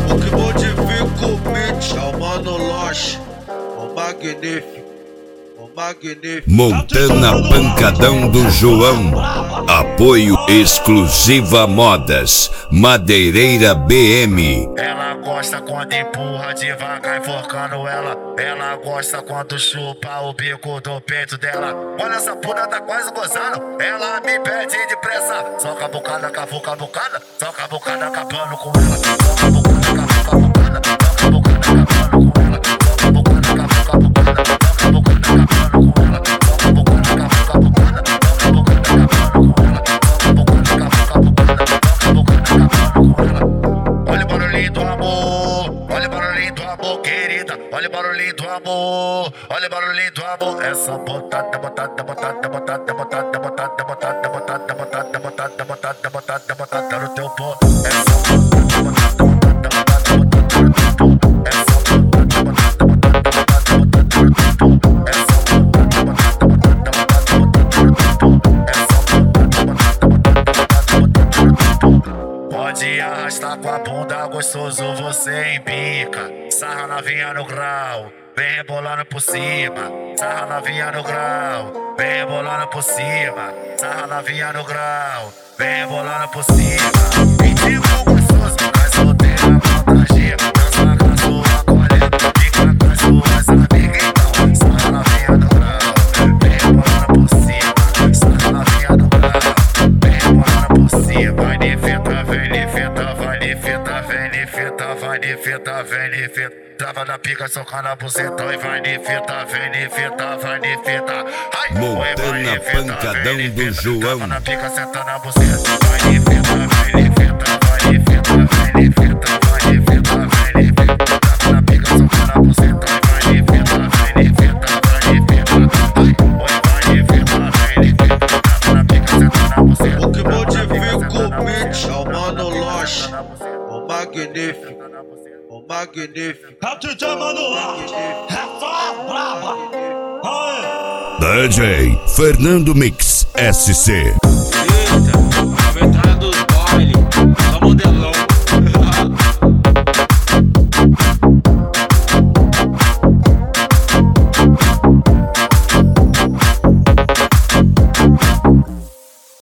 O que modifica o beat é o Mano Loche, o magnífico. Montana Pancadão do João. Apoio Exclusiva Modas, Madeireira BM. Ela gosta quando empurra devagar enforcando ela. Ela gosta quando chupa o bico do peito dela. Olha essa puta tá quase gozando. Ela me pede depressa. Soca a bocada, cavuca a bocada. Soca a bocada acabando com ela. Soca a bocada, cavuca a bocada. Soca a bocada acabando com ela. Soca a bocada, cavuca a bocada. Soca a bocada acabando com ela. Olha o barulhinho do amor, olha o barulhinho do amor, querida. Olha o barulhinho do amor, olha o barulhinho do amor. Essa botada, botada, botada, botada, botada, botada, botada, botada, botada, botada, botada, botada, botada no teu pó. Essa botada, botada, botada, botada, botada no teu pó. Essa botada, botada, botada, botada, botada no teu pó. Essa botada, botada, botada, botada, botada no teu pó. Essa botada, botada, botada, botada no teu pó. Pode arrastar com a bunda, gostoso você embica. Sarra novinha no grau, vem rebolando por cima. Sarra novinha no grau, vem rebolando por cima. Sarra novinha no grau, vem rebolando por cima. Mendigo gostoso, mas solteira, vontade. Dança com a sua colega, fica com as suas amigas. Então, sarra novinha no grau, vem rebolando por cima. Sarra novinha no grau, vem rebolando por cima. Vai de fita, vem de fita, vai de fita, vem de fita, vai de fita, vem de fita. Trava na pica, soca na buceta e vai de fita, vem de fita, vai de fita. Montana Pancadão do João. Trava na pica, senta na buceta, vai de fita, vem de fita, vai de fita, vem de fita, vai de fita, vem de fita. Trava na pica, soca na buceta e vai de fita, vem de fita, vai de fita. Vai de fita, vem de fita. Trava na pica, senta na buceta. O que modifica o beat é o Mano Loche, o magnífico. O magnífico. É o DJ Mano Loche, é só braba. DJ Fernando Mix SC.